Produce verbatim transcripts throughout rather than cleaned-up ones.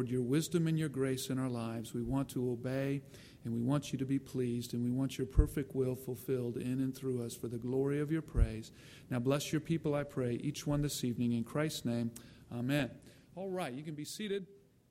Lord, your wisdom and your grace in our lives. We want to obey, and we want you to be pleased, and we want your perfect will fulfilled in and through us for the glory of your praise. Now bless your people, I pray, each one this evening. In Christ's name, amen. All right, you can be seated.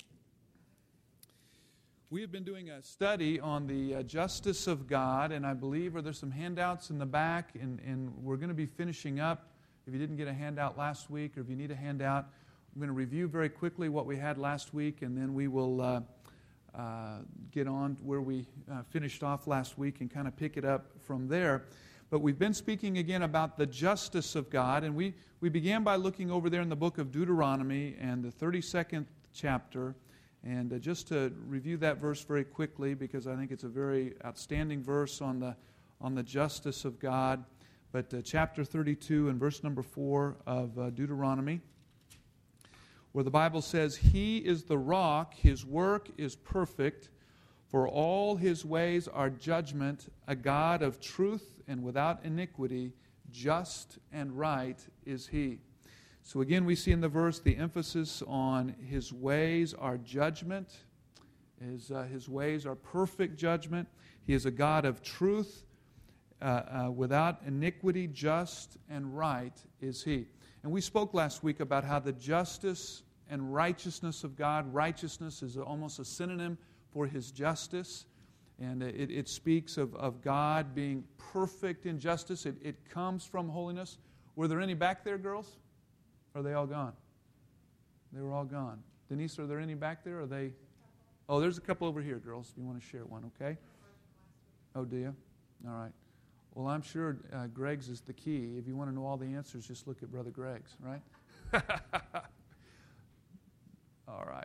We have been doing a study on the uh, justice of God, and I believe are there some handouts in the back, and, and we're going to be finishing up. If you didn't get a handout last week, or if you need a handout, I'm going to review very quickly what we had last week, and then we will uh, uh, get on where we uh, finished off last week and kind of pick it up from there. But we've been speaking again about the justice of God, and we, we began by looking over there in the book of Deuteronomy and the thirty-second chapter. And uh, just to review that verse very quickly, because I think it's a very outstanding verse on the on the justice of God. But uh, chapter thirty-two and verse number four of uh, Deuteronomy, where the Bible says, "He is the rock, His work is perfect, for all His ways are judgment, a God of truth and without iniquity, just and right is He." So again, we see in the verse the emphasis on His ways are judgment. His, uh, his ways are perfect judgment. He is a God of truth, uh, uh, without iniquity, just and right is He. And we spoke last week about how the justice and righteousness of God, righteousness is almost a synonym for His justice. And it, it speaks of, of God being perfect in justice. It, it comes from holiness. Were there any back there, girls? Or are they all gone? They were all gone. Denise, are there any back there? Or are they? Oh, there's a couple over here, girls. If you want to share one, okay? Oh, do you? All right. Well, I'm sure uh, Greg's is the key. If you want to know all the answers, just look at Brother Greg's, right? All right.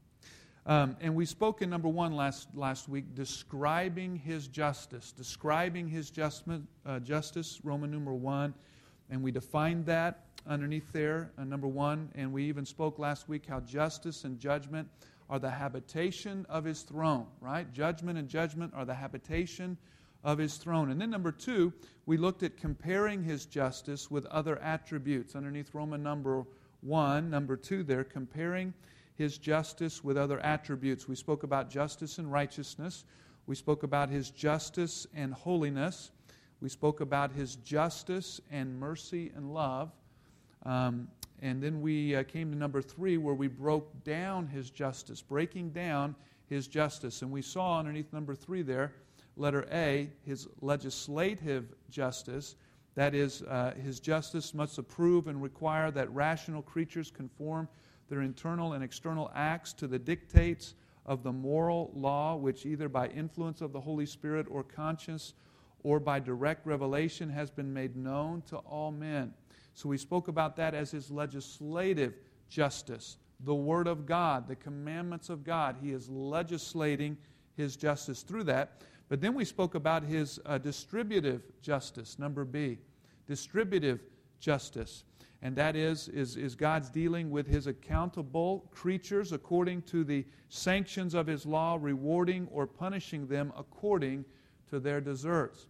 Um, and we spoke in number one last last week, describing His justice, describing His justment, uh, justice, Roman numeral one, and we defined that underneath there, uh, number one, and we even spoke last week how justice and judgment are the habitation of His throne, right? Judgment and judgment are the habitation of His throne. And then number two, we looked at comparing His justice with other attributes underneath Roman number one, number two there, comparing His justice with other attributes. We spoke about justice and righteousness. We spoke about His justice and holiness. We spoke about His justice and mercy and love. Um, and then we uh, came to number three, where we broke down His justice, breaking down His justice. And we saw underneath number three there, letter A, His legislative justice. That is, uh, His justice must approve and require that rational creatures conform their internal and external acts to the dictates of the moral law, which either by influence of the Holy Spirit or conscience or by direct revelation has been made known to all men. So we spoke about that as His legislative justice, the Word of God, the commandments of God. He is legislating His justice through that. But then we spoke about His uh, distributive justice, number B, distributive justice. And that is, is, is God's dealing with His accountable creatures according to the sanctions of His law, rewarding or punishing them according to their deserts.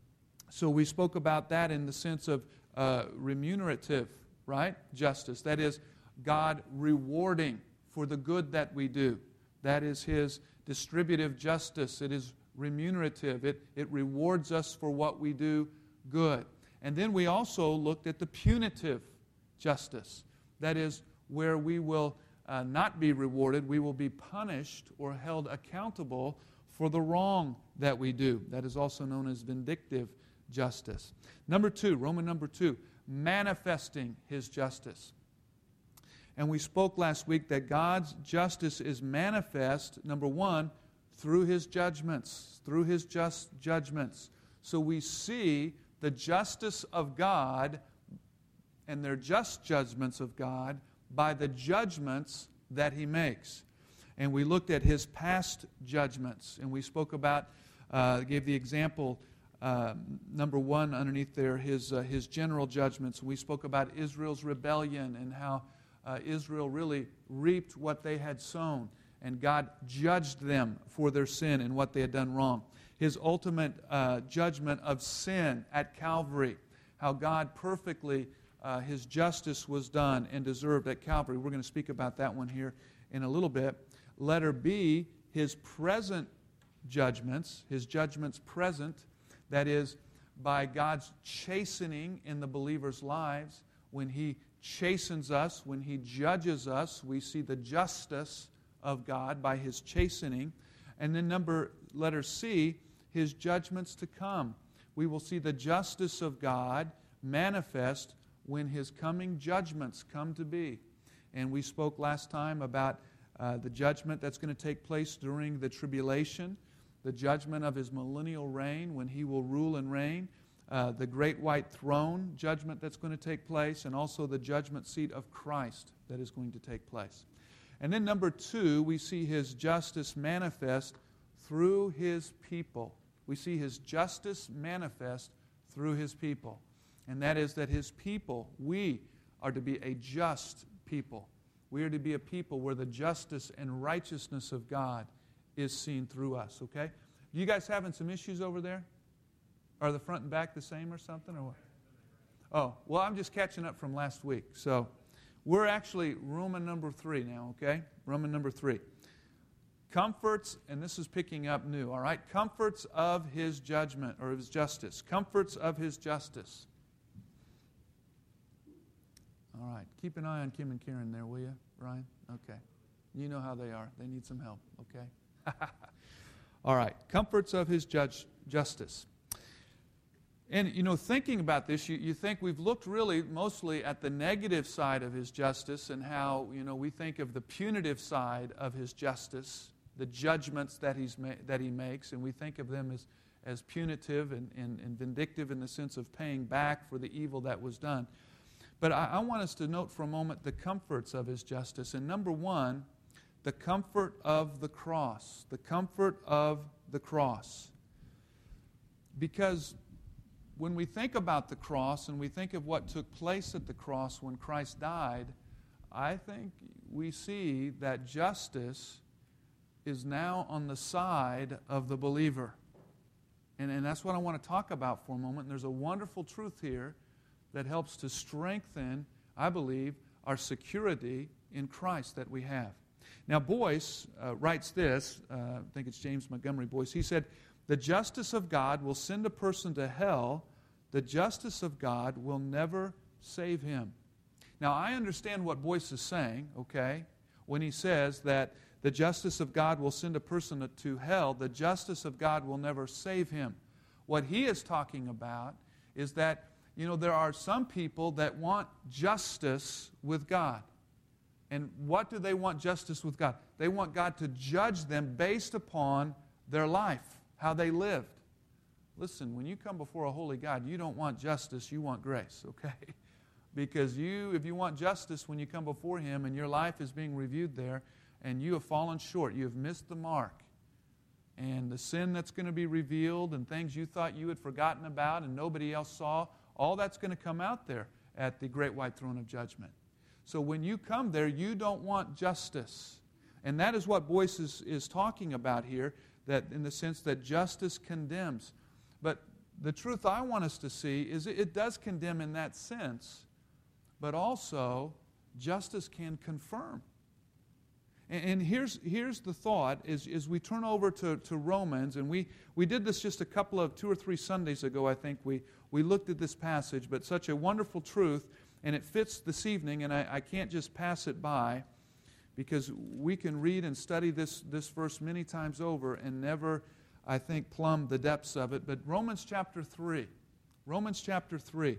So we spoke about that in the sense of uh, remunerative, right? Justice. That is, God rewarding for the good that we do. That is His distributive justice. It is remunerative. It, it rewards us for what we do good. And then we also looked at the punitive justice. That is, where we will uh, not be rewarded, we will be punished or held accountable for the wrong that we do. That is also known as vindictive justice. Number two, Roman number two, manifesting His justice. And we spoke last week that God's justice is manifest, number one, through His judgments, through His just judgments. So we see the justice of God and their just judgments of God by the judgments that He makes. And we looked at His past judgments, and we spoke about, uh, gave the example, uh, number one underneath there, His, uh, his general judgments. We spoke about Israel's rebellion and how uh, Israel really reaped what they had sown, and God judged them for their sin and what they had done wrong. His ultimate uh, judgment of sin at Calvary, how God perfectly, uh, His justice was done and deserved at Calvary. We're going to speak about that one here in a little bit. Letter B, His present judgments, His judgments present, that is, by God's chastening in the believer's lives. When He chastens us, when He judges us, we see the justice of God by His chastening. And then number, letter C, His judgments to come. We will see the justice of God manifest when His coming judgments come to be. And we spoke last time about uh, the judgment that's going to take place during the tribulation, the judgment of His millennial reign when He will rule and reign, uh, the great white throne judgment that's going to take place, and also the judgment seat of Christ that is going to take place. And then number two, we see His justice manifest through His people. We see His justice manifest through His people. And that is that His people, we are to be a just people. We are to be a people where the justice and righteousness of God is seen through us, okay? You guys having some issues over there? Are the front and back the same or something? Or what? Oh, well, I'm just catching up from last week. So we're actually Roman number three now, okay? Roman number three. Comforts, and this is picking up new, all right? Comforts of His judgment, or His justice. Comforts of His justice. All right. Keep an eye on Kim and Karen there, will you, Ryan? Okay. You know how they are. They need some help, okay? All right. Comforts of His judge, justice. And, you know, thinking about this, you, you think we've looked really mostly at the negative side of His justice and how, you know, we think of the punitive side of His justice, the judgments that, he's ma- that He makes, and we think of them as, as punitive and, and, and vindictive in the sense of paying back for the evil that was done. But I, I want us to note for a moment the comforts of His justice. And number one, the comfort of the cross. The comfort of the cross. Because when we think about the cross and we think of what took place at the cross when Christ died, I think we see that justice is now on the side of the believer. And, and that's what I want to talk about for a moment. And there's a wonderful truth here that helps to strengthen, I believe, our security in Christ that we have. Now, Boyce uh, writes this, uh, I think it's James Montgomery Boyce. He said, "The justice of God will send a person to hell. The justice of God will never save him." Now, I understand what Boyce is saying, okay, when he says that the justice of God will send a person to hell. The justice of God will never save him. What he is talking about is that, you know, there are some people that want justice with God. And what do they want justice with God? They want God to judge them based upon their life, how they lived. Listen, when you come before a holy God, you don't want justice, you want grace, okay? Because you, if you want justice when you come before Him and your life is being reviewed there, and you have fallen short, you have missed the mark, and the sin that's going to be revealed and things you thought you had forgotten about and nobody else saw, all that's going to come out there at the great white throne of judgment. So when you come there, you don't want justice. And that is what Boyce is, is talking about here, that in the sense that justice condemns. But the truth I want us to see is it, it does condemn in that sense, but also justice can confirm. And, and here's, here's the thought, is, is we turn over to, to Romans, and we, we did this just a couple of, two or three Sundays ago, I think we, we looked at this passage, but such a wonderful truth, and it fits this evening, and I, I can't just pass it by, because we can read and study this, this verse many times over and never, I think, plumb the depths of it. But Romans chapter three. Romans chapter three.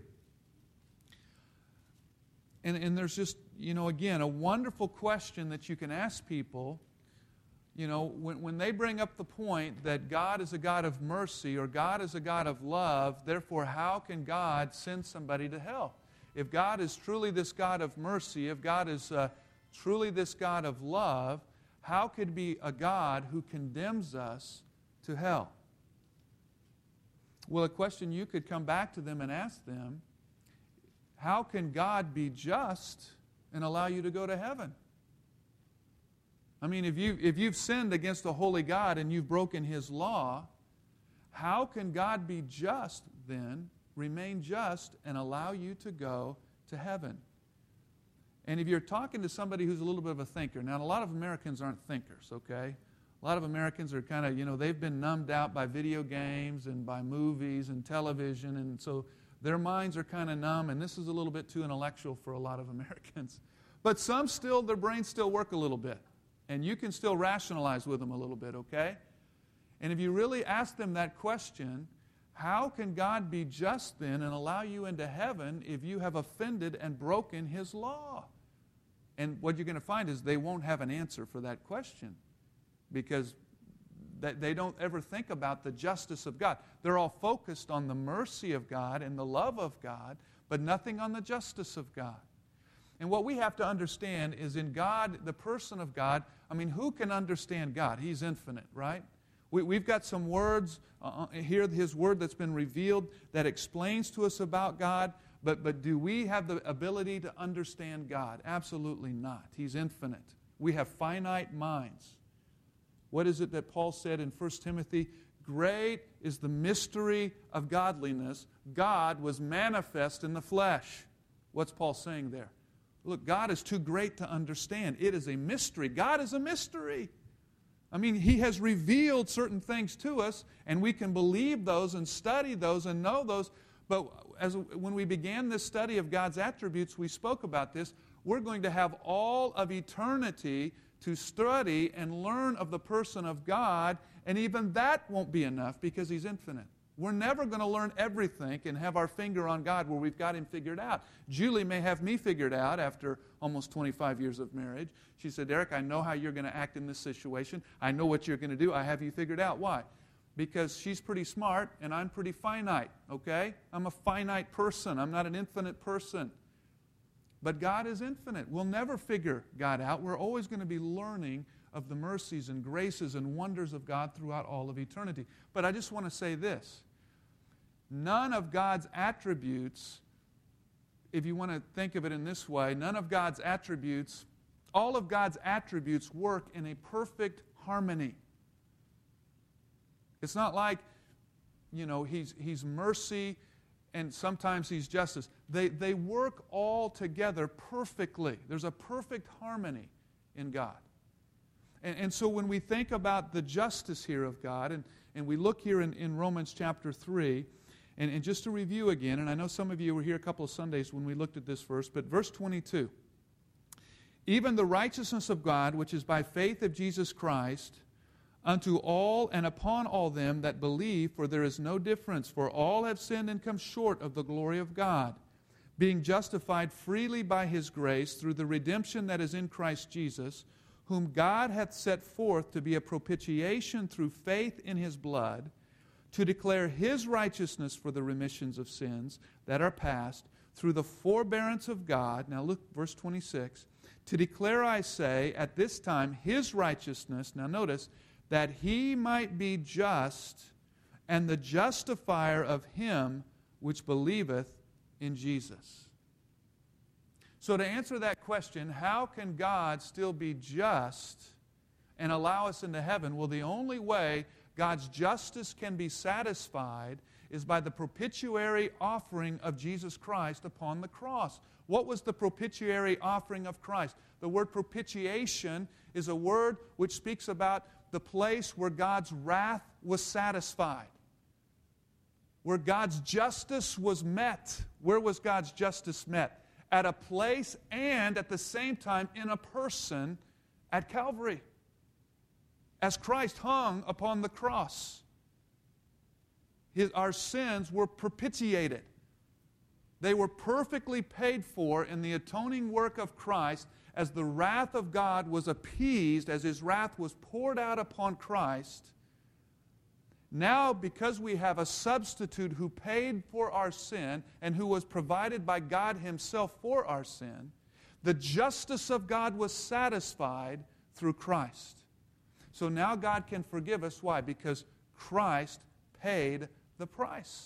And, and there's just, you know, again, a wonderful question that you can ask people, you know, when, when they bring up the point that God is a God of mercy or God is a God of love, therefore how can God send somebody to hell? If God is truly this God of mercy, if God is uh, truly this God of love, how could be a God who condemns us to hell? Well, a question you could come back to them and ask them, how can God be just and allow you to go to heaven? I mean, if, you, if you've sinned against a holy God and you've broken His law, how can God be just then, remain just, and allow you to go to heaven? And if you're talking to somebody who's a little bit of a thinker, now a lot of Americans aren't thinkers, okay? A lot of Americans are kind of, you know, they've been numbed out by video games and by movies and television, and so their minds are kind of numb, and this is a little bit too intellectual for a lot of Americans. But some still, their brains still work a little bit, and you can still rationalize with them a little bit, okay? And if you really ask them that question, how can God be just then and allow you into heaven if you have offended and broken His law? And what you're going to find is they won't have an answer for that question, because they don't ever think about the justice of God. They're all focused on the mercy of God and the love of God, but nothing on the justice of God. And what we have to understand is in God, the person of God, I mean, who can understand God? He's infinite, right? We, we've got some words uh, here, His Word that's been revealed that explains to us about God, but, but do we have the ability to understand God? Absolutely not. He's infinite. We have finite minds. What is it that Paul said in First Timothy? Great is the mystery of godliness. God was manifest in the flesh. What's Paul saying there? Look, God is too great to understand. It is a mystery. God is a mystery. I mean, He has revealed certain things to us, and we can believe those and study those and know those. But as when we began this study of God's attributes, we spoke about this. We're going to have all of eternity to study and learn of the person of God, and even that won't be enough because He's infinite. We're never going to learn everything and have our finger on God where we've got Him figured out. Julie may have me figured out after almost twenty-five years of marriage. She said, Derek, I know how you're going to act in this situation. I know what you're going to do. I have you figured out. Why? Because she's pretty smart and I'm pretty finite, okay? I'm a finite person. I'm not an infinite person. But God is infinite. We'll never figure God out. We're always going to be learning of the mercies and graces and wonders of God throughout all of eternity. But I just want to say this. None of God's attributes, if you want to think of it in this way, none of God's attributes, all of God's attributes work in a perfect harmony. It's not like, you know, He's, he's mercy and sometimes He's justice. They, they work all together perfectly. There's a perfect harmony in God. And, and so when we think about the justice here of God, and, and we look here in, in Romans chapter three, and, and just to review again, and I know some of you were here a couple of Sundays when we looked at this verse, but verse twenty-two, even the righteousness of God, which is by faith of Jesus Christ, unto all and upon all them that believe, for there is no difference, for all have sinned and come short of the glory of God, being justified freely by His grace through the redemption that is in Christ Jesus, whom God hath set forth to be a propitiation through faith in His blood, to declare His righteousness for the remissions of sins that are past, through the forbearance of God. Now look, verse twenty-six, to declare, I say, at this time His righteousness. Now notice, that He might be just and the justifier of him which believeth in Jesus. So to answer that question, how can God still be just and allow us into heaven? Well, the only way God's justice can be satisfied is by the propitiatory offering of Jesus Christ upon the cross. What was the propitiatory offering of Christ? The word propitiation is a word which speaks about the place where God's wrath was satisfied, where God's justice was met. Where was God's justice met? At a place and at the same time in a person at Calvary. As Christ hung upon the cross, his, our sins were propitiated. They were perfectly paid for in the atoning work of Christ, as the wrath of God was appeased, as His wrath was poured out upon Christ. Now, because we have a substitute who paid for our sin and who was provided by God Himself for our sin, the justice of God was satisfied through Christ. So now God can forgive us. Why? Because Christ paid the price.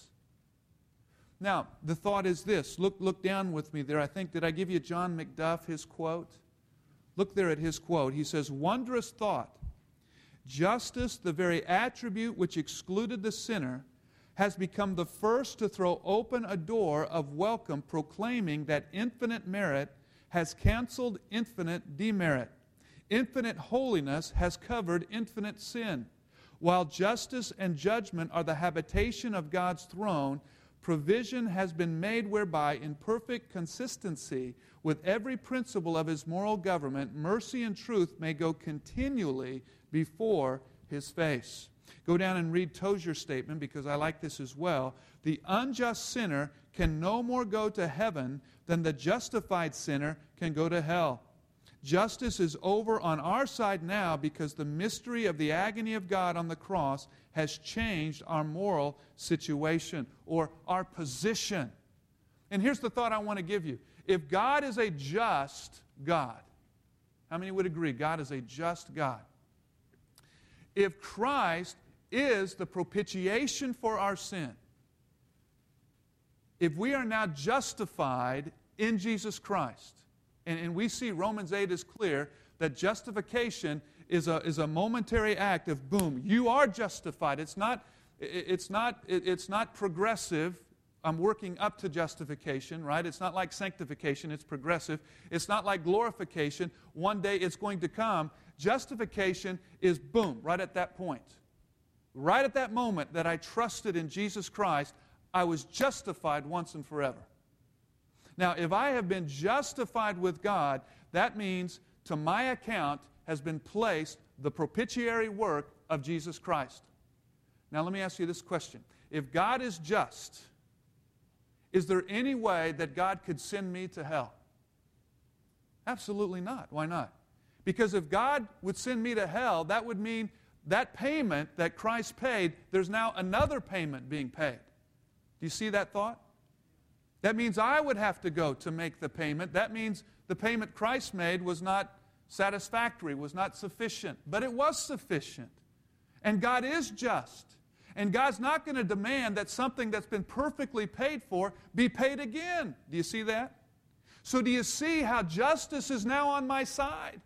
Now, the thought is this. Look, look down with me there. I think, did I give you John McDuff, his quote? Look there at his quote. He says, wondrous thought. Justice, the very attribute which excluded the sinner, has become the first to throw open a door of welcome, proclaiming that infinite merit has canceled infinite demerit. Infinite holiness has covered infinite sin. While justice and judgment are the habitation of God's throne, provision has been made whereby, in perfect consistency with every principle of His moral government, mercy and truth may go continually before His face. Go down and read Tozer's statement, because I like this as well. The unjust sinner can no more go to heaven than the justified sinner can go to hell. Justice is over on our side now because the mystery of the agony of God on the cross has changed our moral situation or our position. And here's the thought I want to give you. If God is a just God, how many would agree God is a just God? If Christ is the propitiation for our sin, if we are now justified in Jesus Christ, and, and we see Romans eight is clear that justification is a, is a momentary act of boom, you are justified. It's not, it's not, it's not progressive. I'm working up to justification, right? It's not like sanctification, it's progressive. It's not like glorification. One day it's going to come. Justification is boom, right at that point. Right at that moment that I trusted in Jesus Christ, I was justified once and forever. Now, if I have been justified with God, that means to my account has been placed the propitiatory work of Jesus Christ. Now, let me ask you this question. If God is just, is there any way that God could send me to hell? Absolutely not. Why not? Because if God would send me to hell, that would mean that payment that Christ paid, there's now another payment being paid. Do you see that thought? That means I would have to go to make the payment. That means the payment Christ made was not satisfactory, was not sufficient. But it was sufficient. And God is just. And God's not going to demand that something that's been perfectly paid for be paid again. Do you see that? So do you see how justice is now on my side?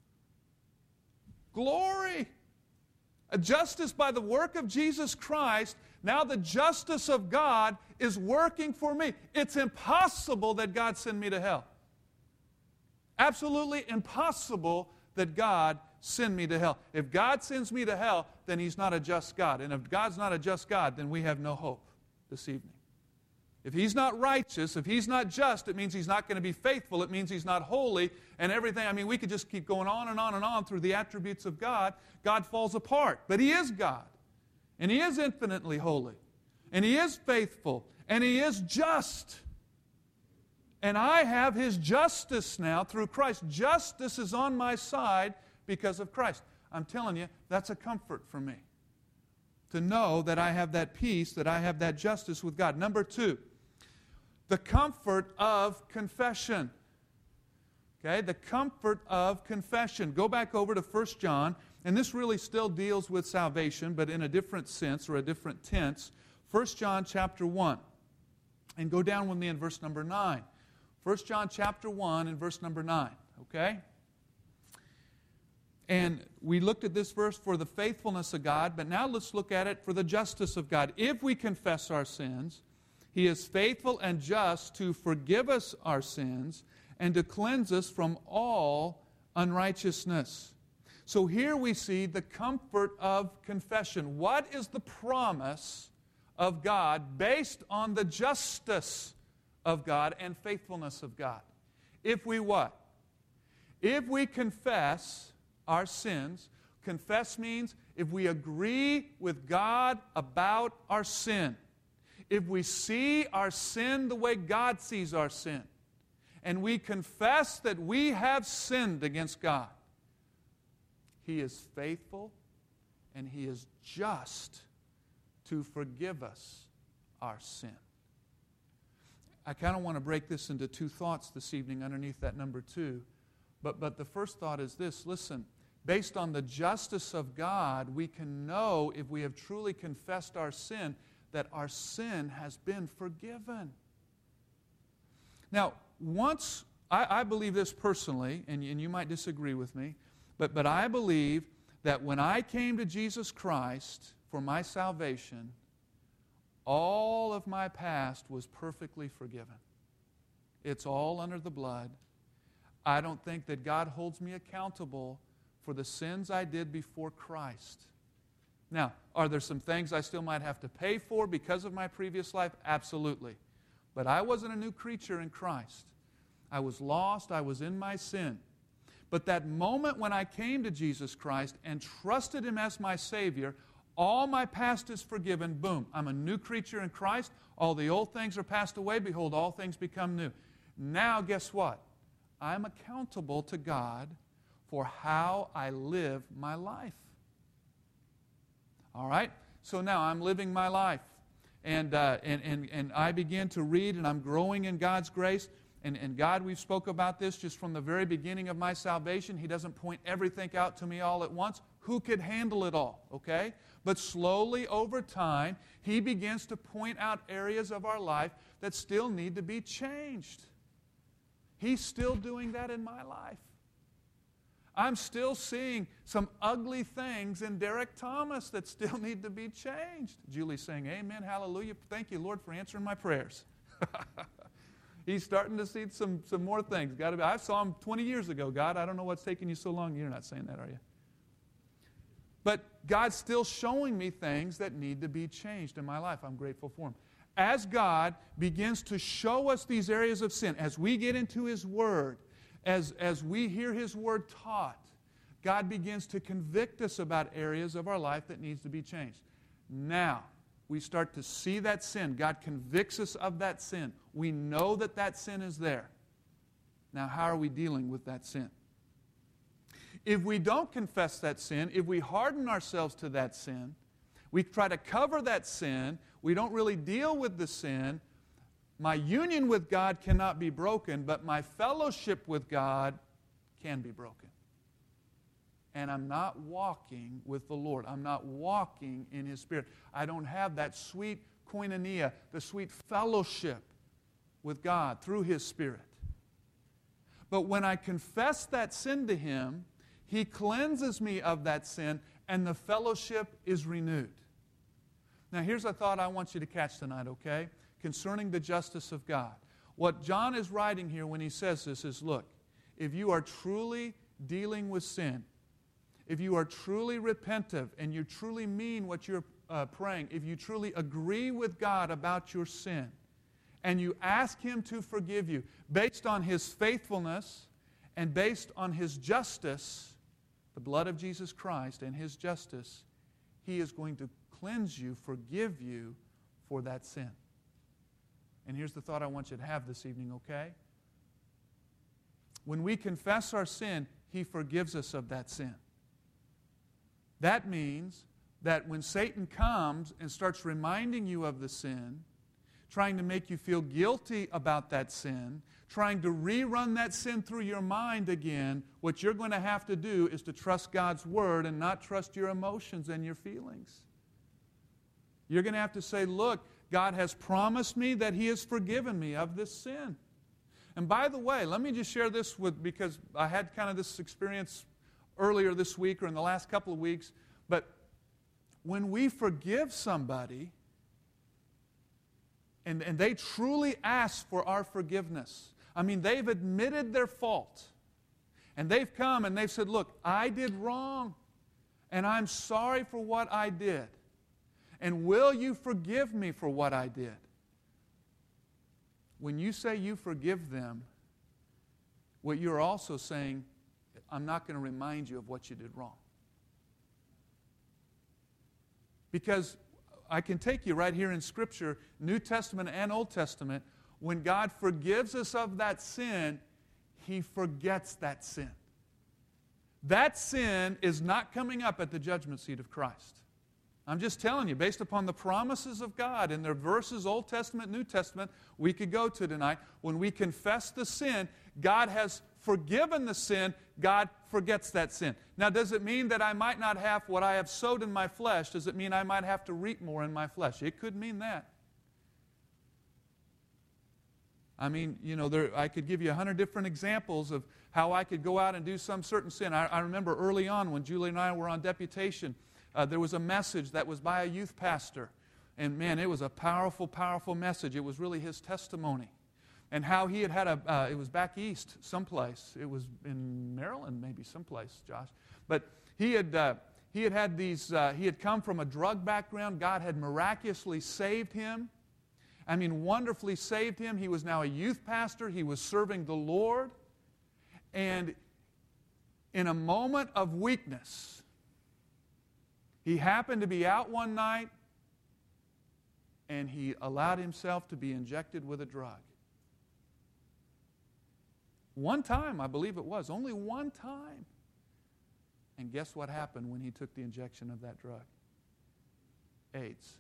Glory! A justice by the work of Jesus Christ. Now the justice of God is working for me. It's impossible that God send me to hell. Absolutely impossible that God send me to hell. If God sends me to hell, then He's not a just God. And if God's not a just God, then we have no hope this evening. If He's not righteous, if He's not just, it means He's not going to be faithful. It means He's not holy and everything. I mean, we could just keep going on and on and on through the attributes of God. God falls apart. But He is God. And He is infinitely holy. And He is faithful. And He is just. And I have His justice now through Christ. Justice is on my side because of Christ. I'm telling you, that's a comfort for me. To know that I have that peace, that I have that justice with God. Number two, the comfort of confession. Okay, the comfort of confession. Go back over to First John, and this really still deals with salvation, but in a different sense or a different tense. First John chapter one. And go down with me in verse number nine. First John chapter one and verse number nine. Okay? And we looked at this verse for the faithfulness of God, but now let's look at it for the justice of God. If we confess our sins, He is faithful and just to forgive us our sins and to cleanse us from all unrighteousness. So here we see the comfort of confession. What is the promise of God based on the justice of God and faithfulness of God? If we what? If we confess our sins, confess means if we agree with God about our sin, if we see our sin the way God sees our sin, and we confess that we have sinned against God, He is faithful and He is just to forgive us our sin. I kind of want to break this into two thoughts this evening underneath that number two. But, but the first thought is this. Listen, based on the justice of God, we can know if we have truly confessed our sin that our sin has been forgiven. Now, once, I, I believe this personally, and, and you might disagree with me, but, but I believe that when I came to Jesus Christ for my salvation, all of my past was perfectly forgiven. It's all under the blood. I don't think that God holds me accountable for the sins I did before Christ. Now, are there some things I still might have to pay for because of my previous life? Absolutely. But I wasn't a new creature in Christ. I was lost. I was in my sin. But that moment when I came to Jesus Christ and trusted Him as my Savior, all my past is forgiven. Boom. I'm a new creature in Christ. All the old things are passed away. Behold, all things become new. Now, guess what? I'm accountable to God for how I live my life. All right? So now I'm living my life. And, uh, and, and, and I begin to read, and I'm growing in God's grace. And, and God, we've spoke about this just from the very beginning of my salvation. He doesn't point everything out to me all at once. Who could handle it all? Okay? But slowly, over time, He begins to point out areas of our life that still need to be changed. He's still doing that in my life. I'm still seeing some ugly things in Derek Thomas that still need to be changed. Julie's saying, amen, hallelujah. Thank you, Lord, for answering my prayers. He's starting to see some, some more things. Got to be, I saw him twenty years ago. God, I don't know what's taking you so long. You're not saying that, are you? But God's still showing me things that need to be changed in my life. I'm grateful for Him. As God begins to show us these areas of sin, as we get into His Word, as, as we hear His Word taught, God begins to convict us about areas of our life that needs to be changed. Now, we start to see that sin. God convicts us of that sin. We know that that sin is there. Now, how are we dealing with that sin? If we don't confess that sin, if we harden ourselves to that sin, we try to cover that sin, we don't really deal with the sin, my union with God cannot be broken, but my fellowship with God can be broken. And I'm not walking with the Lord. I'm not walking in His Spirit. I don't have that sweet koinonia, the sweet fellowship with God through His Spirit. But when I confess that sin to Him, He cleanses me of that sin, and the fellowship is renewed. Now, here's a thought I want you to catch tonight, okay? Concerning the justice of God. What John is writing here when he says this is, look, if you are truly dealing with sin, if you are truly repentive and you truly mean what you're uh, praying, if you truly agree with God about your sin, and you ask Him to forgive you based on His faithfulness and based on His justice, the blood of Jesus Christ and His justice, He is going to cleanse you, forgive you for that sin. And here's the thought I want you to have this evening, okay? When we confess our sin, He forgives us of that sin. That means that when Satan comes and starts reminding you of the sin, trying to make you feel guilty about that sin, trying to rerun that sin through your mind again, what you're going to have to do is to trust God's Word and not trust your emotions and your feelings. You're going to have to say, look, God has promised me that He has forgiven me of this sin. And by the way, let me just share this with, because I had kind of this experience earlier this week or in the last couple of weeks, but when we forgive somebody and, and they truly ask for our forgiveness, I mean, they've admitted their fault, and they've come and they've said, look, I did wrong, and I'm sorry for what I did, and will you forgive me for what I did? When you say you forgive them, what you're also saying, I'm not going to remind you of what you did wrong. Because I can take you right here in Scripture, New Testament and Old Testament, when God forgives us of that sin, He forgets that sin. That sin is not coming up at the judgment seat of Christ. I'm just telling you, based upon the promises of God and their verses, Old Testament, New Testament, we could go to tonight. When we confess the sin, God has forgiven the sin. God forgets that sin. Now, does it mean that I might not have what I have sowed in my flesh? Does it mean I might have to reap more in my flesh? It could mean that. I mean, you know, there, I could give you a hundred different examples of how I could go out and do some certain sin. I, I remember early on when Julie and I were on deputation, uh, there was a message that was by a youth pastor. And man, it was a powerful, powerful message. It was really his testimony. and how he had had a, uh, it was back east someplace. It was in Maryland, maybe someplace, Josh. But he had, uh, he had had these, uh, he had come from a drug background. God had miraculously saved him. I mean, wonderfully saved him. He was now a youth pastor. He was serving the Lord. And in a moment of weakness, he happened to be out one night, and he allowed himself to be injected with a drug. One time, I believe it was. Only one time. And guess what happened when he took the injection of that drug? AIDS.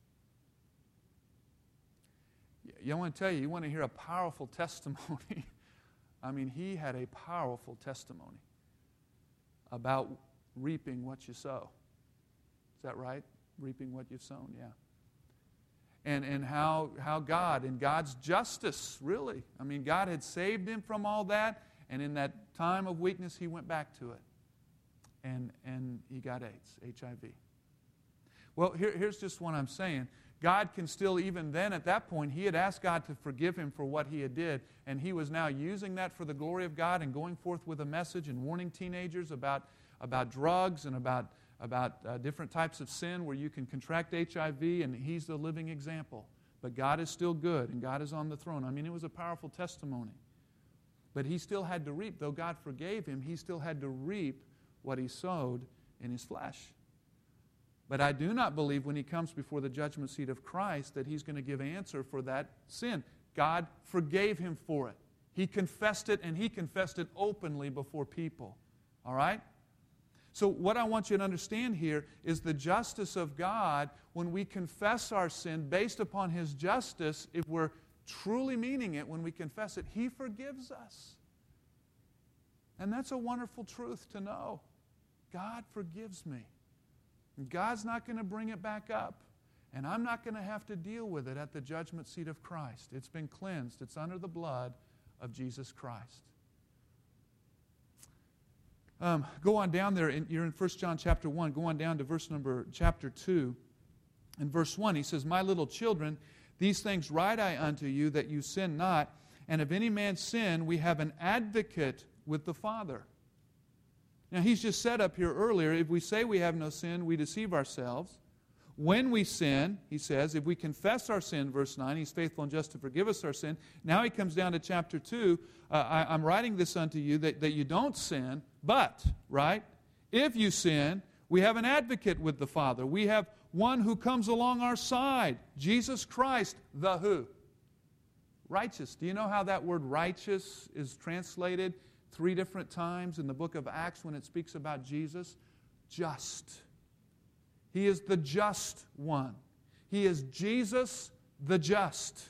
I want to tell you, you want to hear a powerful testimony. I mean, he had a powerful testimony about reaping what you sow. Is that right? Reaping what you've sown, yeah. And, and how, how God, in God's justice, really. I mean, God had saved him from all that, and in that time of weakness, he went back to it. And, and he got AIDS, H I V. Well, here, here's just what I'm saying. God can still, even then at that point, he had asked God to forgive him for what he had did, and he was now using that for the glory of God and going forth with a message and warning teenagers about, about drugs and about, about uh, different types of sin where you can contract H I V, and he's the living example. But God is still good, and God is on the throne. I mean, it was a powerful testimony. But he still had to reap. Though God forgave him, he still had to reap what he sowed in his flesh. But I do not believe when he comes before the judgment seat of Christ that he's going to give answer for that sin. God forgave him for it. He confessed it, and he confessed it openly before people. All right? So what I want you to understand here is the justice of God. When we confess our sin based upon his justice, if we're truly meaning it when we confess it, he forgives us. And that's a wonderful truth to know. God forgives me. God's not going to bring it back up. And I'm not going to have to deal with it at the judgment seat of Christ. It's been cleansed. It's under the blood of Jesus Christ. Um, go on down there. In, you're in First John chapter one. Go on down to verse number chapter two. In verse one, he says, My little children, these things write I unto you, that you sin not. And if any man sin, we have an advocate with the Father. Now, he's just said up here earlier, if we say we have no sin, we deceive ourselves. When we sin, he says, if we confess our sin, verse nine, he's faithful and just to forgive us our sin. Now he comes down to chapter two. Uh, I, I'm writing this unto you that, that you don't sin, but, right, if you sin, we have an advocate with the Father. We have one who comes along our side, Jesus Christ, the who? Righteous. Do you know how that word righteous is translated three different times in the book of Acts when it speaks about Jesus? Just. He is the just one. He is Jesus the just.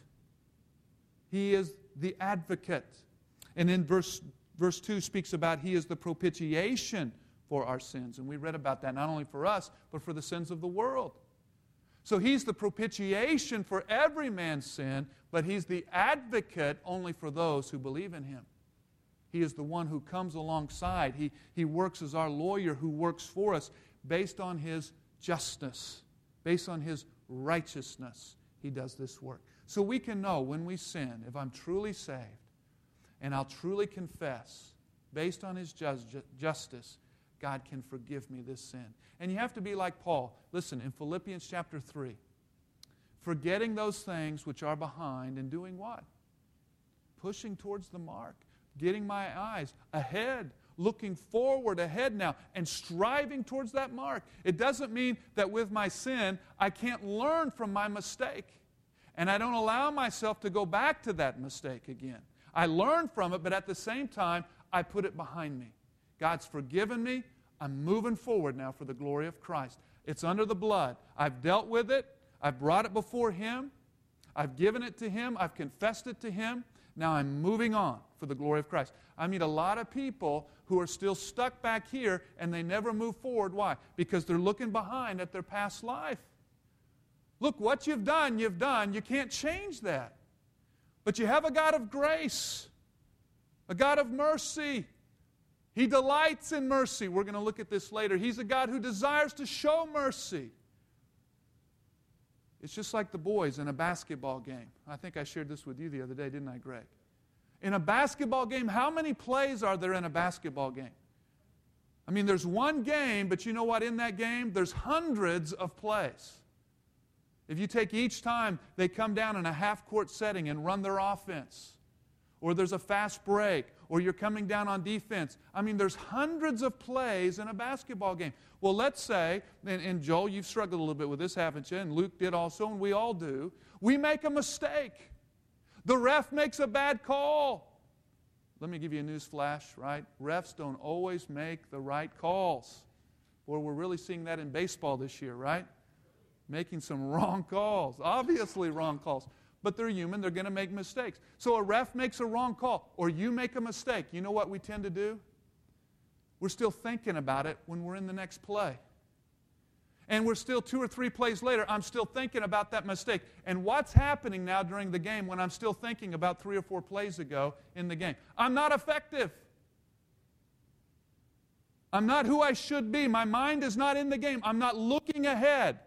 He is the advocate. And then verse, verse two speaks about he is the propitiation for our sins. And we read about that not only for us, but for the sins of the world. So he's the propitiation for every man's sin, but he's the advocate only for those who believe in him. He is the one who comes alongside. He, he works as our lawyer who works for us based on his justice, based on his righteousness. He does this work. So we can know when we sin, if I'm truly saved, and I'll truly confess, based on his just, justice, God can forgive me this sin. And you have to be like Paul. Listen, in Philippians chapter three, forgetting those things which are behind and doing what? Pushing towards the mark. Getting my eyes ahead, looking forward ahead now, and striving towards that mark. It doesn't mean that with my sin, I can't learn from my mistake. And I don't allow myself to go back to that mistake again. I learn from it, but at the same time, I put it behind me. God's forgiven me. I'm moving forward now for the glory of Christ. It's under the blood. I've dealt with it. I've brought it before him. I've given it to him. I've confessed it to him. Now I'm moving on for the glory of Christ. I meet a lot of people who are still stuck back here and they never move forward. Why? Because they're looking behind at their past life. Look, what you've done, you've done. You can't change that. But you have a God of grace, a God of mercy. He delights in mercy. We're going to look at this later. He's a God who desires to show mercy. It's just like the boys in a basketball game. I think I shared this with you the other day, didn't I, Greg? In a basketball game, how many plays are there in a basketball game? I mean, there's one game, but you know what? In that game, there's hundreds of plays. If you take each time they come down in a half-court setting and run their offense, or there's a fast break, or you're coming down on defense. I mean, there's hundreds of plays in a basketball game. Well, let's say, and, and Joel, you've struggled a little bit with this, haven't you? And Luke did also, and we all do. We make a mistake. The ref makes a bad call. Let me give you a news flash, right? Refs don't always make the right calls. Boy, we're really seeing that in baseball this year, right? Making some wrong calls, obviously wrong calls. But they're human, they're going to make mistakes. So a ref makes a wrong call, or you make a mistake. You know what we tend to do? We're still thinking about it when we're in the next play. And we're still two or three plays later, I'm still thinking about that mistake. And what's happening now during the game when I'm still thinking about three or four plays ago in the game? I'm not effective. I'm not who I should be. My mind is not in the game. I'm not looking ahead.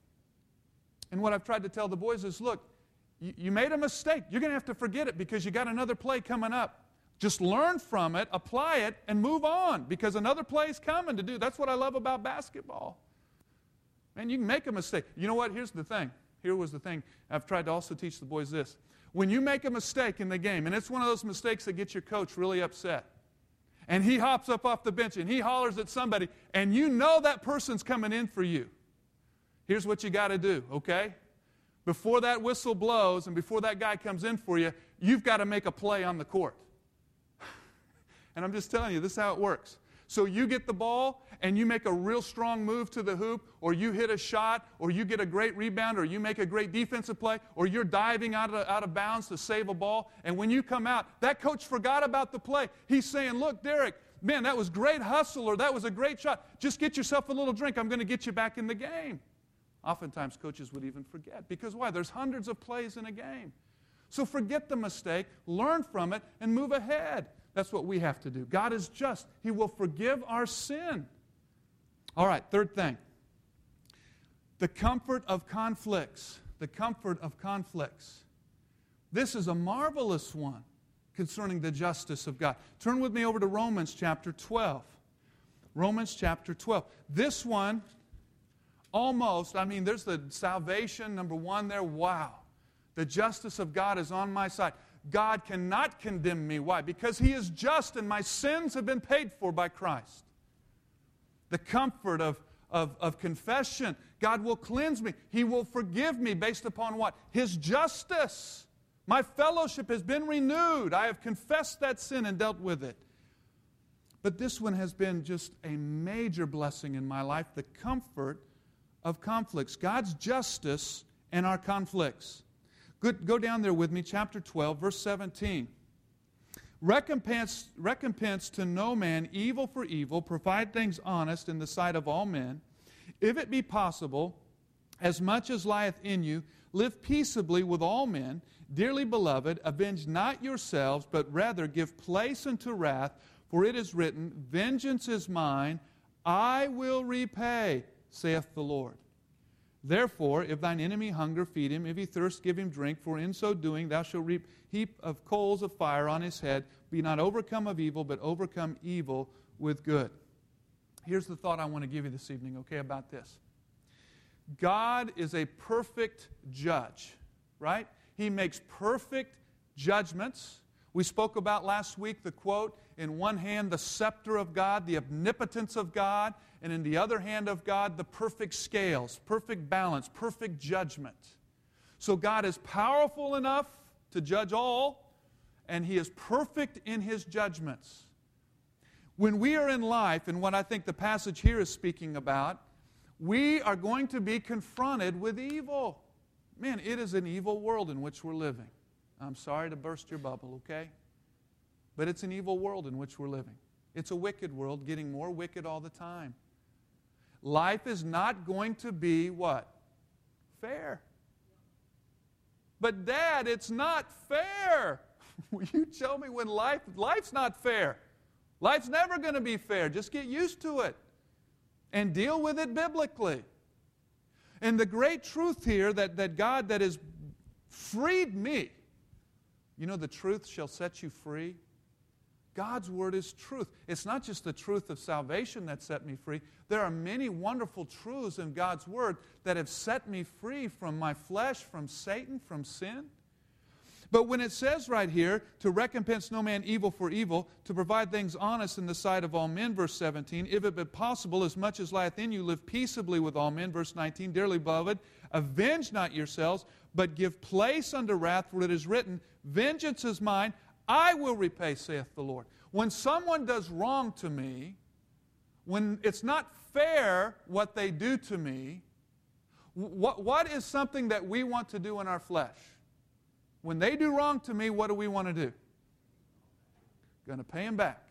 And what I've tried to tell the boys is, look, you made a mistake. You're going to have to forget it because you got another play coming up. Just learn from it, apply it, and move on because another play is coming to do. That's what I love about basketball. Man, you can make a mistake. You know what? Here's the thing. Here was the thing. I've tried to also teach the boys this. When you make a mistake in the game, and it's one of those mistakes that gets your coach really upset, and he hops up off the bench and he hollers at somebody, and you know that person's coming in for you. Here's what you got to do, okay? Before that whistle blows and before that guy comes in for you, you've got to make a play on the court. And I'm just telling you, this is how it works. So you get the ball and you make a real strong move to the hoop, or you hit a shot, or you get a great rebound, or you make a great defensive play, or you're diving out of, out of bounds to save a ball, and when you come out, that coach forgot about the play. He's saying, look, Derek, man, that was great hustle, or that was a great shot. Just get yourself a little drink. I'm going to get you back in the game. Oftentimes, coaches would even forget. Because why? There's hundreds of plays in a game. So forget the mistake, learn from it, and move ahead. That's what we have to do. God is just. He will forgive our sin. All right, third thing. The comfort of conflicts. The comfort of conflicts. This is a marvelous one concerning the justice of God. Turn with me over to Romans chapter twelve. Romans chapter twelve. This one... Almost, I mean, there's the salvation, number one there. Wow. The justice of God is on my side. God cannot condemn me. Why? Because He is just and my sins have been paid for by Christ. The comfort of, of, of confession. God will cleanse me. He will forgive me based upon what? His justice. My fellowship has been renewed. I have confessed that sin and dealt with it. But this one has been just a major blessing in my life. The comfort of conflicts. God's justice and our conflicts. Good, go down there with me, chapter twelve, verse seventeen. Recompense, recompense to no man evil for evil, provide things honest in the sight of all men. If it be possible, as much as lieth in you, live peaceably with all men. Dearly beloved, avenge not yourselves, but rather give place unto wrath, for it is written, vengeance is mine, I will repay, saith the Lord. Therefore, if thine enemy hunger, feed him. If he thirst, give him drink. For in so doing, thou shalt reap heap of coals of fire on his head. Be not overcome of evil, but overcome evil with good. Here's the thought I want to give you this evening, okay, about this. God is a perfect judge, right? He makes perfect judgments. We spoke about last week the quote, in one hand the scepter of God, the omnipotence of God, and in the other hand of God, the perfect scales, perfect balance, perfect judgment. So God is powerful enough to judge all, and He is perfect in His judgments. When we are in life, and what I think the passage here is speaking about, we are going to be confronted with evil. Man, it is an evil world in which we're living. I'm sorry to burst your bubble, okay? But it's an evil world in which we're living. It's a wicked world, getting more wicked all the time. Life is not going to be what? Fair. But Dad, it's not fair. Will you tell me when life, life's not fair. Life's never going to be fair. Just get used to it and deal with it biblically. And the great truth here that, that God that has freed me, you know, the truth shall set you free. God's Word is truth. It's not just the truth of salvation that set me free. There are many wonderful truths in God's Word that have set me free from my flesh, from Satan, from sin. But when it says right here, to recompense no man evil for evil, to provide things honest in the sight of all men, verse seventeen, if it be possible, as much as lieth in you, live peaceably with all men, verse nineteen, dearly beloved, avenge not yourselves, but give place unto wrath, for it is written, vengeance is mine, I will repay, saith the Lord. When someone does wrong to me, when it's not fair what they do to me, what, what is something that we want to do in our flesh? When they do wrong to me, what do we want to do? Going to pay them back.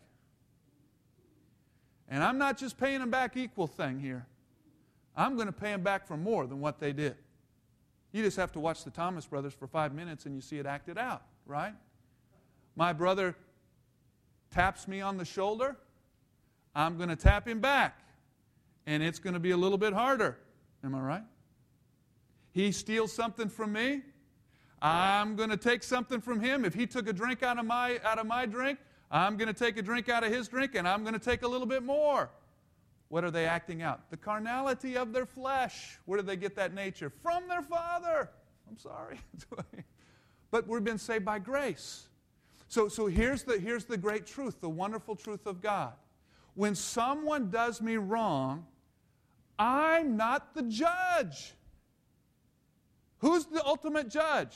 And I'm not just paying them back equal thing here. I'm going to pay them back for more than what they did. You just have to watch the Thomas Brothers for five minutes and you see it acted out, right? My brother taps me on the shoulder, I'm going to tap him back. And it's going to be a little bit harder. Am I right? He steals something from me, I'm going to take something from him. If he took a drink out of my, out of my drink, I'm going to take a drink out of his drink, and I'm going to take a little bit more. What are they acting out? The carnality of their flesh. Where did they get that nature? From their father. I'm sorry. But we've been saved by grace. So, so here's the, here's the great truth, the wonderful truth of God. When someone does me wrong, I'm not the judge. Who's the ultimate judge?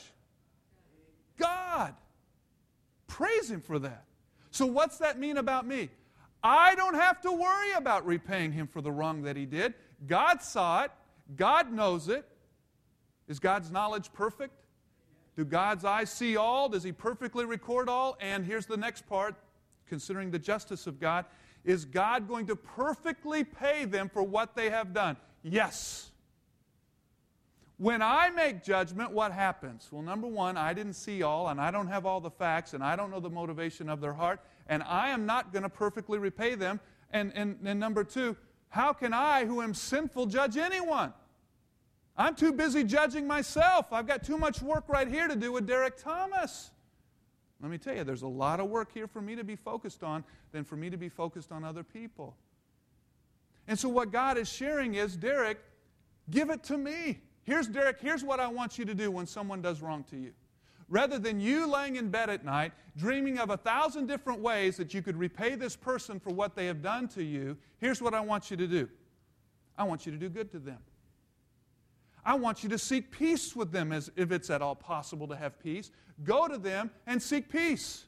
God. Praise Him for that. So what's that mean about me? I don't have to worry about repaying him for the wrong that he did. God saw it. God knows it. Is God's knowledge perfect? Do God's eyes see all? Does He perfectly record all? And here's the next part, considering the justice of God. Is God going to perfectly pay them for what they have done? Yes. When I make judgment, what happens? Well, number one, I didn't see all, and I don't have all the facts, and I don't know the motivation of their heart, and I am not going to perfectly repay them. And, and, and number two, how can I, who am sinful, judge anyone? I'm too busy judging myself. I've got too much work right here to do with Derek Thomas. Let me tell you, there's a lot of work here for me to be focused on than for me to be focused on other people. And so what God is sharing is, Derek, give it to me. Here's, Derek, here's what I want you to do when someone does wrong to you. Rather than you laying in bed at night, dreaming of a thousand different ways that you could repay this person for what they have done to you, here's what I want you to do. I want you to do good to them. I want you to seek peace with them, as if it's at all possible to have peace. Go to them and seek peace.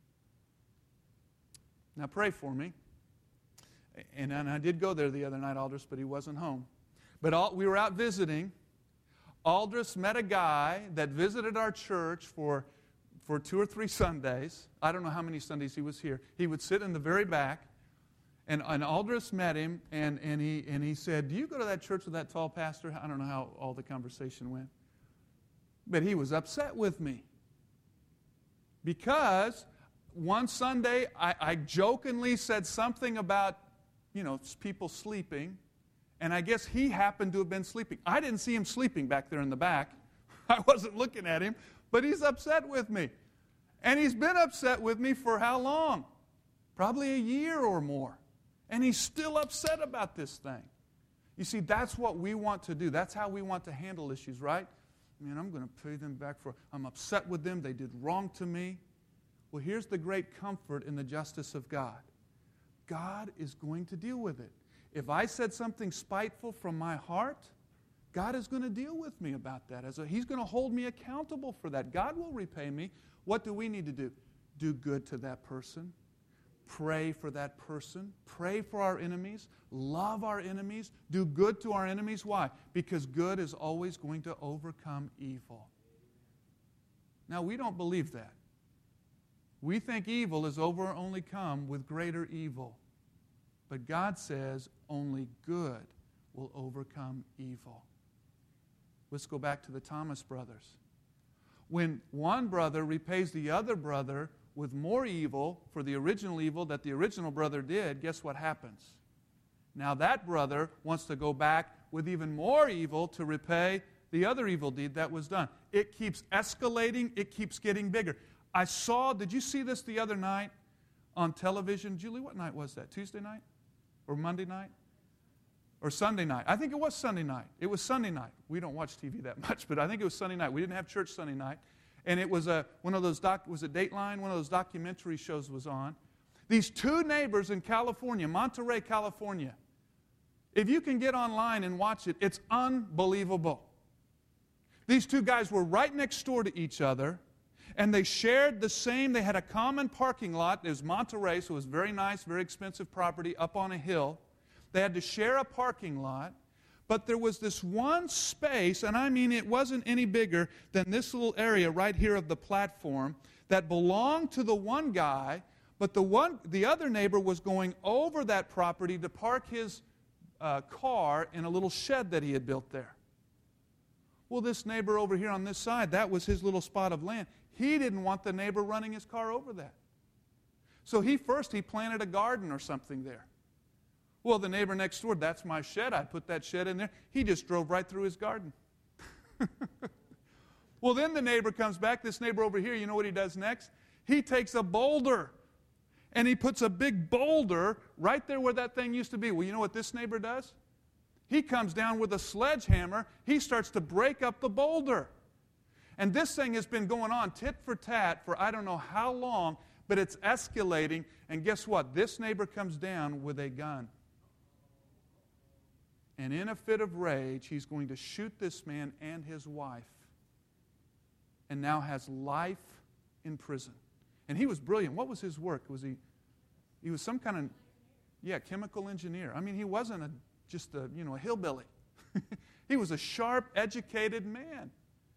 Now pray for me. And, and I did go there the other night, Aldous, but he wasn't home. But all, we were out visiting. Aldous met a guy that visited our church for, for two or three Sundays. I don't know how many Sundays he was here. He would sit in the very back, and, and Aldous met him, and, and, he, and he said, do you go to that church with that tall pastor? I don't know how all the conversation went. But he was upset with me. Because one Sunday, I, I jokingly said something about, you know, people sleeping. And I guess he happened to have been sleeping. I didn't see him sleeping back there in the back. I wasn't looking at him. But he's upset with me. And he's been upset with me for how long? Probably a year or more. And he's still upset about this thing. You see, that's what we want to do. That's how we want to handle issues, right? I mean, I'm going to pay them back for, I'm upset with them. They did wrong to me. Well, here's the great comfort in the justice of God. God is going to deal with it. If I said something spiteful from my heart, God is going to deal with me about that. As a, He's going to hold me accountable for that. God will repay me. What do we need to do? Do good to that person. Pray for that person. Pray for our enemies. Love our enemies. Do good to our enemies. Why? Because good is always going to overcome evil. Now, we don't believe that. We think evil is over only come with greater evil. But God says only good will overcome evil. Let's go back to the Thomas brothers. When one brother repays the other brother with more evil for the original evil that the original brother did, guess what happens? Now that brother wants to go back with even more evil to repay the other evil deed that was done. It keeps escalating. It keeps getting bigger. I saw, did you see this the other night on television? Julie, what night was that? Tuesday night? Or Monday night? Or Sunday night? I think it was Sunday night. It was Sunday night. We don't watch T V that much, but I think it was Sunday night. We didn't have church Sunday night. And it was a, one of those, doc, was it Dateline? One of those documentary shows was on. These two neighbors in California, Monterey, California. If you can get online and watch it, it's unbelievable. These two guys were right next door to each other, and they shared the same, they had a common parking lot. It was Monterey, so it was very nice, very expensive property up on a hill. They had to share a parking lot, but there was this one space, and I mean it wasn't any bigger than this little area right here of the platform that belonged to the one guy, but the one, the other neighbor was going over that property to park his uh, car in a little shed that he had built there. Well, this neighbor over here on this side, that was his little spot of land. He didn't want the neighbor running his car over that. So he first, he planted a garden or something there. Well, the neighbor next door, that's my shed. I put that shed in there. He just drove right through his garden. Well, then the neighbor comes back. This neighbor over here, you know what he does next? He takes a boulder, and he puts a big boulder right there where that thing used to be. Well, you know what this neighbor does? He comes down with a sledgehammer. He starts to break up the boulder. And this thing has been going on tit for tat for I don't know how long, but it's escalating. And guess what? This neighbor comes down with a gun. And in a fit of rage, he's going to shoot this man and his wife. And now has life in prison. And he was brilliant. What was his work? Was he? He was some kind of, yeah, chemical engineer. I mean, he wasn't a, just a, you know, a hillbilly. He was a sharp, educated man.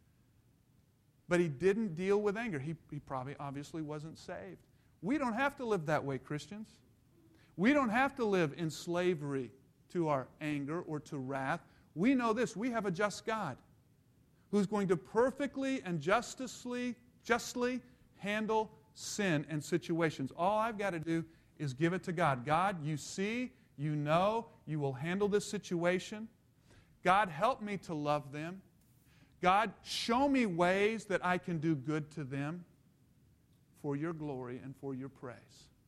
But he didn't deal with anger. He, he probably, obviously, wasn't saved. We don't have to live that way, Christians. We don't have to live in slavery to our anger or to wrath. We know this. We have a just God who's going to perfectly and justly, justly handle sin and situations. All I've got to do is give it to God. God, you see, you know, you will handle this situation. God, help me to love them. God, show me ways that I can do good to them for your glory and for your praise.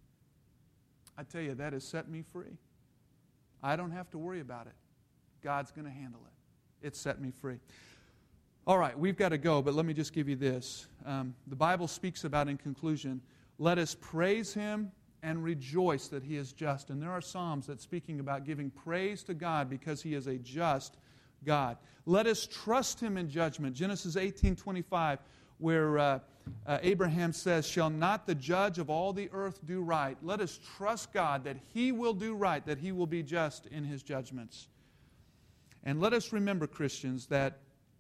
I tell you, that has set me free. I don't have to worry about it. God's going to handle it. It set me free. All right, we've got to go, but let me just give you this. Um, the Bible speaks about, in conclusion, let us praise Him and rejoice that He is just. And there are Psalms that speaking about giving praise to God because He is a just God. Let us trust Him in judgment. Genesis eighteen twenty-five, where uh, uh, Abraham says, shall not the judge of all the earth do right? Let us trust God that He will do right, that He will be just in His judgments. And let us remember, Christians, that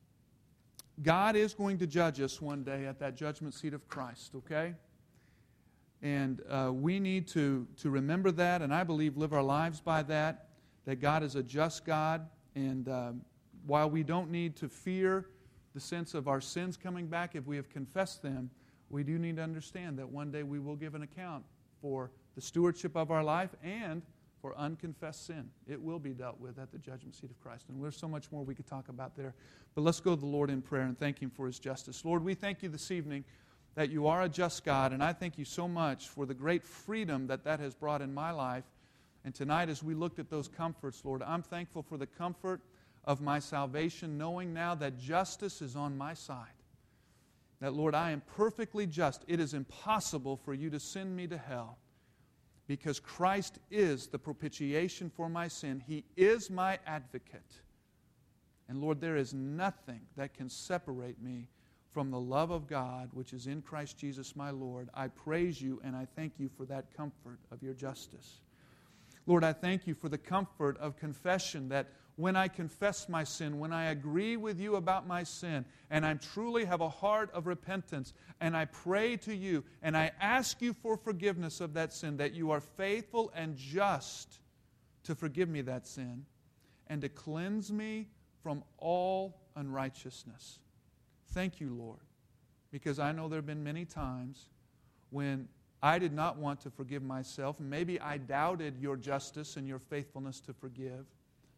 God is going to judge us one day at that judgment seat of Christ, okay? And uh, we need to, to remember that, and I believe live our lives by that, that God is a just God. And um, while we don't need to fear the sense of our sins coming back if we have confessed them, we do need to understand that one day we will give an account for the stewardship of our life and for unconfessed sin. It will be dealt with at the judgment seat of Christ. And there's so much more we could talk about there. But let's go to the Lord in prayer and thank Him for His justice. Lord, we thank You this evening that You are a just God, and I thank You so much for the great freedom that that has brought in my life. And tonight as we looked at those comforts, Lord, I'm thankful for the comfort of my salvation, knowing now that justice is on my side. That, Lord, I am perfectly just. It is impossible for You to send me to hell because Christ is the propitiation for my sin. He is my advocate. And, Lord, there is nothing that can separate me from the love of God, which is in Christ Jesus my Lord. I praise You and I thank You for that comfort of Your justice. Lord, I thank You for the comfort of confession, that when I confess my sin, when I agree with You about my sin, and I truly have a heart of repentance, and I pray to You, and I ask You for forgiveness of that sin, that You are faithful and just to forgive me that sin, and to cleanse me from all unrighteousness. Thank You, Lord, because I know there have been many times when I did not want to forgive myself. Maybe I doubted Your justice and Your faithfulness to forgive.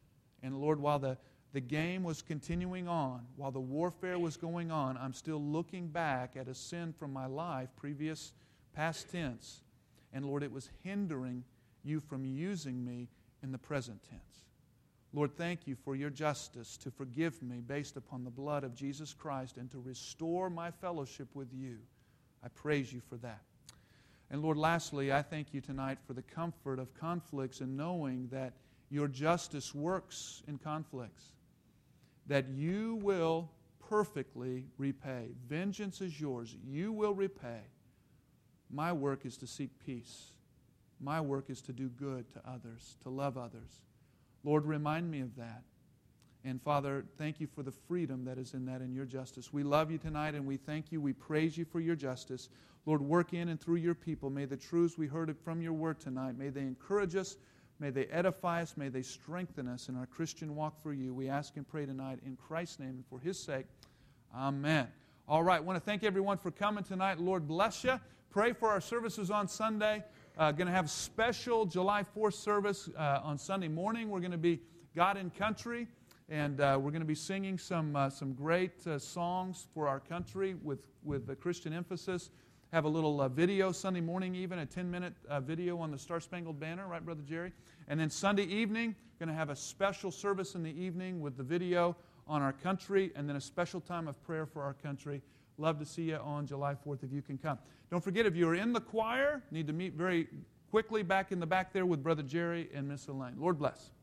And Lord, while the, the game was continuing on, while the warfare was going on, I'm still looking back at a sin from my life, previous past tense. And Lord, it was hindering you from using me in the present tense. Lord, thank you for your justice to forgive me based upon the blood of Jesus Christ and to restore my fellowship with you. I praise you for that. And Lord, lastly, I thank you tonight for the comfort of conflicts and knowing that your justice works in conflicts, that you will perfectly repay. Vengeance is yours. You will repay. My work is to seek peace. My work is to do good to others, to love others. Lord, remind me of that. And Father, thank you for the freedom that is in that in your justice. We love you tonight and we thank you. We praise you for your justice. Lord, work in and through your people. May the truths we heard from your word tonight, may they encourage us, may they edify us, may they strengthen us in our Christian walk for you. We ask and pray tonight in Christ's name and for his sake. Amen. All right, I want to thank everyone for coming tonight. Lord bless you. Pray for our services on Sunday. Uh, going to have special July fourth service uh, on Sunday morning. We're going to be God in Country, and uh, we're going to be singing some uh, some great uh, songs for our country with, with the Christian emphasis. Have a little uh, video Sunday morning, even a ten-minute uh, video on the Star Spangled Banner, right, Brother Jerry? And then Sunday evening, going to have a special service in the evening with the video on our country, and then a special time of prayer for our country. Love to see you on July fourth if you can come. Don't forget, if you are in the choir, need to meet very quickly back in the back there with Brother Jerry and Miss Elaine. Lord bless.